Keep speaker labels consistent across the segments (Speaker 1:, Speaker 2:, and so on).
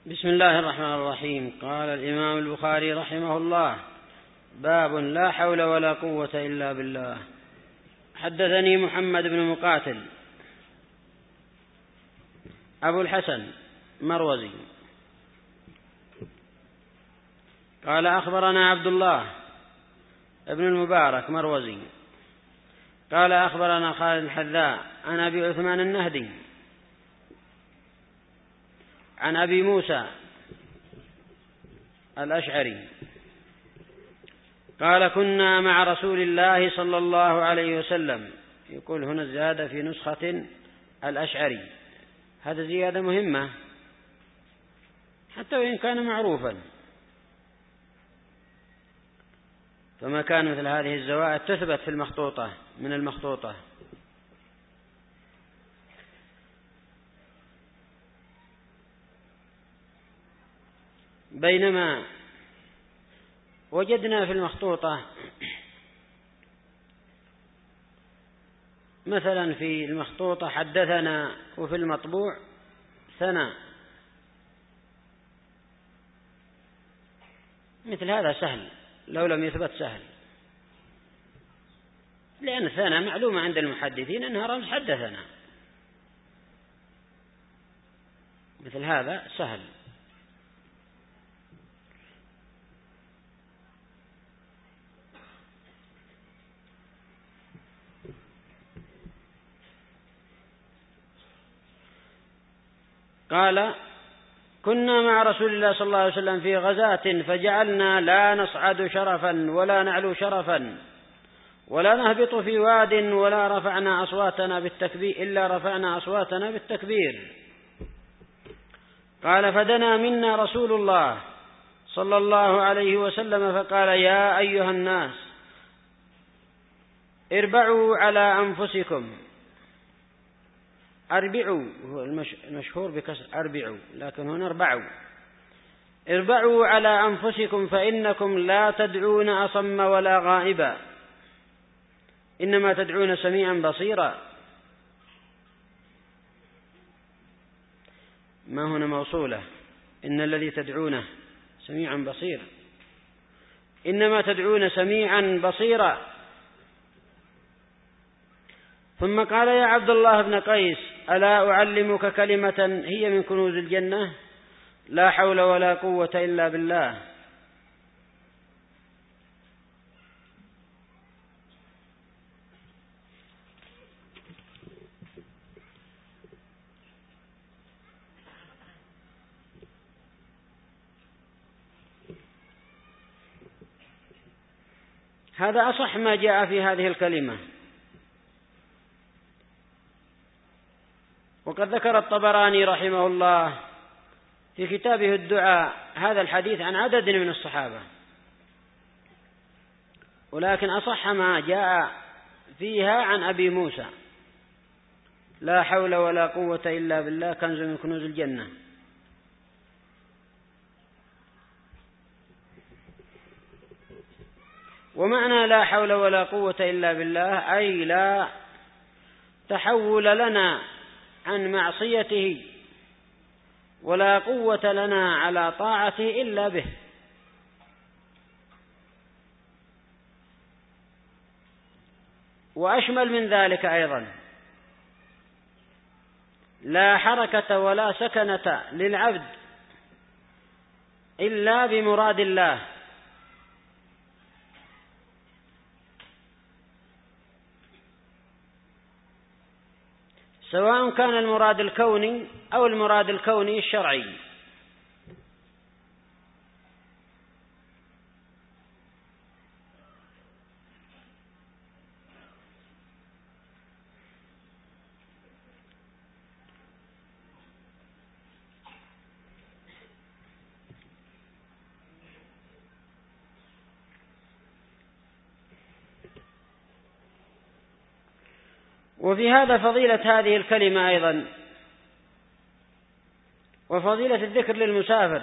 Speaker 1: بسم الله الرحمن الرحيم. قال الإمام البخاري رحمه الله: باب لا حول ولا قوة إلا بالله. حدثني محمد بن مقاتل أبو الحسن مروزي قال أخبرنا عبد الله ابن المبارك مروزي قال أخبرنا خالد الحذاء عن أبي عثمان النهدي عن أبي موسى الأشعري قال: كنا مع رسول الله صلى الله عليه وسلم. يقول هنا الزيادة في نسخة الأشعري، هذا زيادة مهمة حتى وإن كان معروفا، فما كان مثل هذه الزوائد تثبت في المخطوطة من المخطوطة. بينما وجدنا في المخطوطة مثلا في المخطوطة حدثنا، وفي المطبوع ثنى، مثل هذا سهل لو لم يثبت سهل، لأن ثنى معلومة عند المحدثين أنها رمز حدثنا، مثل هذا سهل. قال: كنا مع رسول الله صلى الله عليه وسلم في غزاة فجعلنا لا نصعد شرفا ولا نعلو شرفا ولا نهبط في واد ولا رفعنا أصواتنا بالتكبير إلا رفعنا أصواتنا بالتكبير. قال: فدنا منا رسول الله صلى الله عليه وسلم فقال: يا أيها الناس اربعوا على أنفسكم. أربعوا هو المشهور بكسر أربعوا، لكن هنا اربعوا على أنفسكم فإنكم لا تدعون أصم ولا غائبا، إنما تدعون سميعا بصيرا. ما هنا موصولة، إن الذي تدعونه سميعا بصير، إنما تدعون سميعا بصيرا. ثم قال: يا عبد الله بن قيس، ألا أعلمك كلمة هي من كنوز الجنة؟ لا حول ولا قوة إلا بالله. هذا أصح ما جاء في هذه الكلمة. وقد ذكر الطبراني رحمه الله في كتابه الدعاء هذا الحديث عن عدد من الصحابة، ولكن أصح ما جاء فيها عن أبي موسى: لا حول ولا قوة إلا بالله كنز من كنوز الجنة. ومعنى لا حول ولا قوة إلا بالله أي لا تحول لنا عن معصيته ولا قوة لنا على طاعته إلا به. وأشمل من ذلك أيضا: لا حركة ولا سكنة للعبد إلا بمراد الله، سواء كان المراد الكوني أو المراد الكوني الشرعي. وفي هذا فضيلة هذه الكلمة أيضا، وفضيلة الذكر للمسافر،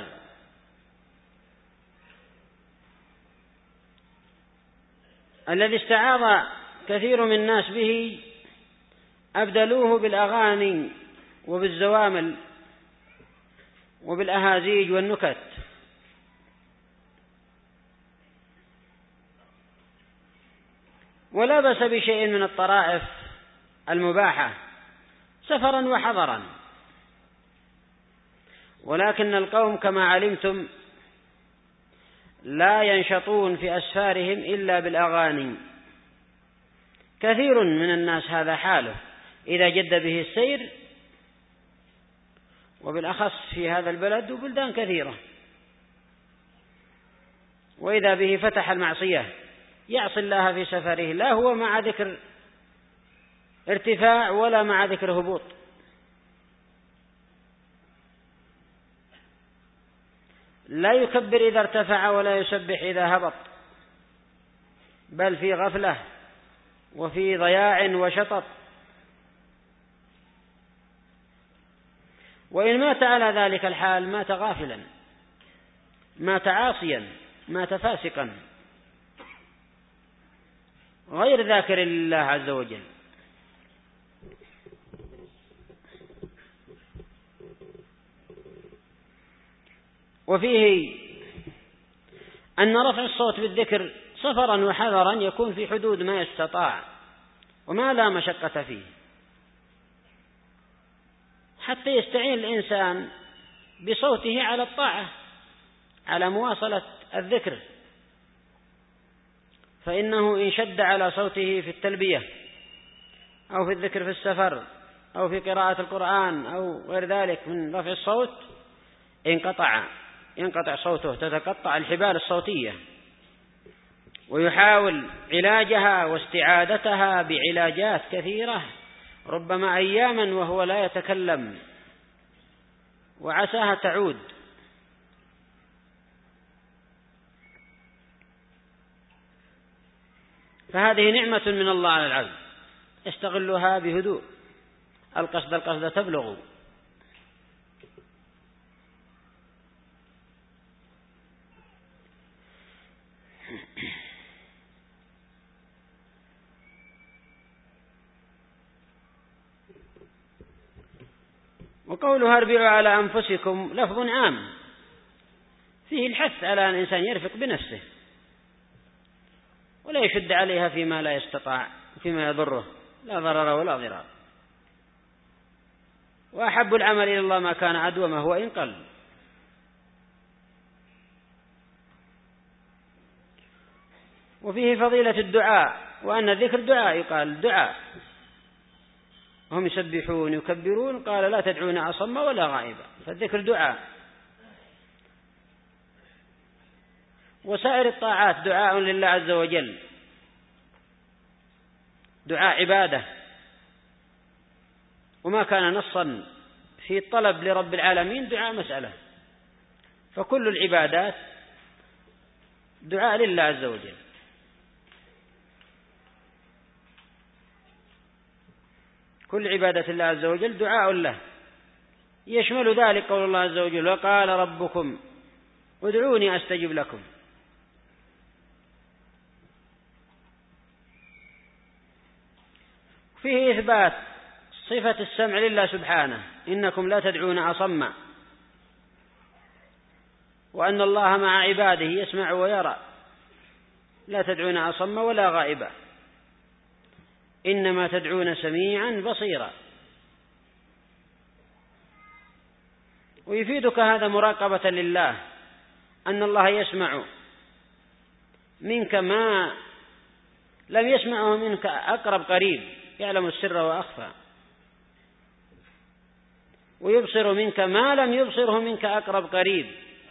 Speaker 1: الذي استعاض كثير من الناس به أبدلوه بالأغاني وبالزوامل وبالأهازيج والنكت. ولا بأس بشيء من الطرائف المباحة سفرا وحضرا، ولكن القوم كما علمتم لا ينشطون في أسفارهم إلا بالأغاني. كثير من الناس هذا حاله إذا جد به السير، وبالأخص في هذا البلد وبلدان كثيرة، وإذا به فتح المعصية يعصي الله في سفره، لا هو مع ذكر ارتفاع ولا مع ذكر هبوط. لا يكبر إذا ارتفع ولا يسبح إذا هبط، بل في غفلة وفي ضياع وشطط. وإن مات على ذلك الحال مات غافلا، مات عاصيا، مات فاسقا غير ذاكر لله عز وجل. وفيه أن رفع الصوت بالذكر سفرا وحذرا يكون في حدود ما يستطاع وما لا مشقة فيه، حتى يستعين الإنسان بصوته على الطاعة، على مواصلة الذكر، فإنه إن شد على صوته في التلبية أو في الذكر في السفر أو في قراءة القرآن أو غير ذلك من رفع الصوت ينقطع صوته، تتقطع الحبال الصوتية، ويحاول علاجها واستعادتها بعلاجات كثيرة، ربما أياما وهو لا يتكلم، وعساها تعود. فهذه نعمة من الله على العبد، استغلها بهدوء، القصد تبلغ. وقولها اربعوا على أنفسكم لفظ عام فيه الحث على أن الإنسان يرفق بنفسه ولا يشد عليها فيما لا يستطاع، فيما يضره، لا ضرر ولا ضرار. وأحب العمل إلى الله ما كان أدومه وإن قل. وفيه فضيلة الدعاء، وأن الذكر دعاء، يقال دعاء، هم يسبحون يكبرون، قال لا تدعون أصم ولا غائبا، فالذكر دعاء. وسائر الطاعات دعاء لله عز وجل، دعاء عبادة، وما كان نصا في الطلب لرب العالمين دعاء مسألة، فكل العبادات دعاء لله عز وجل. كل عبادة الله عز وجل دعاء له، يشمل ذلك قول الله عز وجل وقال ربكم ادعوني أستجب لكم. فيه إثبات صفة السمع لله سبحانه، إنكم لا تدعون أصم، وأن الله مع عباده يسمع ويرى، لا تدعون أصم ولا غائبا، إنما تدعون سميعا بصيرا. ويفيدك هذا مراقبة لله، أن الله يسمع منك ما لم يسمعه منك أقرب قريب، يعلم السر وأخفى، ويبصر منك ما لم يبصره منك أقرب قريب.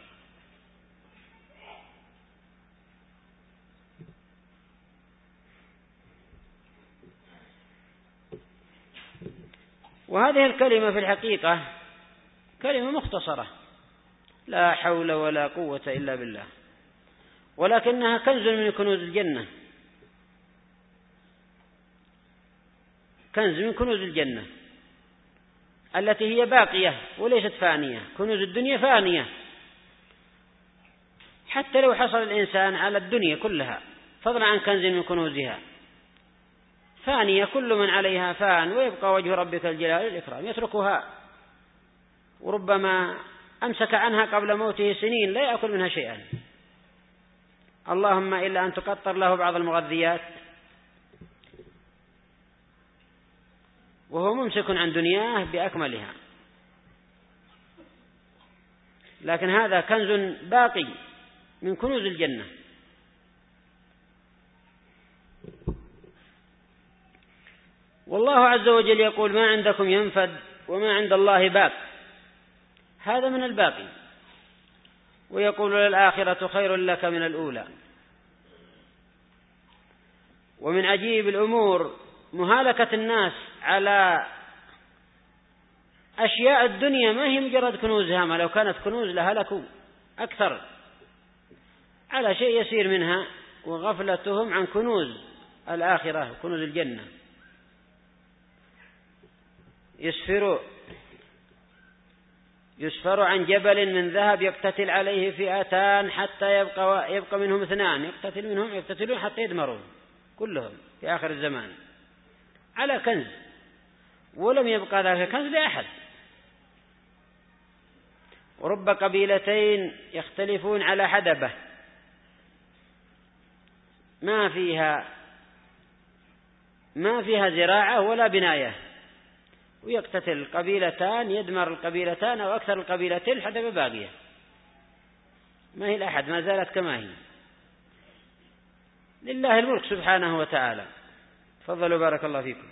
Speaker 1: وهذه الكلمة في الحقيقة كلمة مختصرة، لا حول ولا قوة إلا بالله، ولكنها كنز من كنوز الجنة، كنز من كنوز الجنة التي هي باقية وليست فانية. كنوز الدنيا فانية، حتى لو حصل الإنسان على الدنيا كلها، فضلا عن كنز من كنوزها، فانية، كل من عليها فان، ويبقى وجه ربك الجلال والإكرام، يتركها وربما أمسك عنها قبل موته سنين لا يأكل منها شيئا، اللهم إلا أن تقطر له بعض المغذيات، وهو ممسك عن دنياه بأكملها. لكن هذا كنز باقي من كنوز الجنة. والله عز وجل يقول: ما عندكم ينفد وما عند الله باق، هذا من الباقي. ويقول: للآخرة خير لك من الأولى. ومن عجيب الأمور مهالكة الناس على أشياء الدنيا ما هي مجرد كنوزها، ما لو كانت كنوز لهلكوا أكثر على شيء يسير منها، وغفلتهم عن كنوز الآخرة كنوز الجنة. يسفر عن جبل من ذهب يقتتل عليه فئتان حتى يبقى منهم اثنان يقتتلون حتى يدمرون كلهم في آخر الزمان على كنز، ولم يبقى ذلك الكنز لأحد. ورب قبيلتين يختلفون على حدبة ما فيها زراعة ولا بناية، ويقتتل القبيلتان، يدمر القبيلتان أو أكثر القبيلتين، الحدبة باقية ما هي لأحد، ما زالت كما هي. لله الملك سبحانه وتعالى. تفضلوا بارك الله فيكم.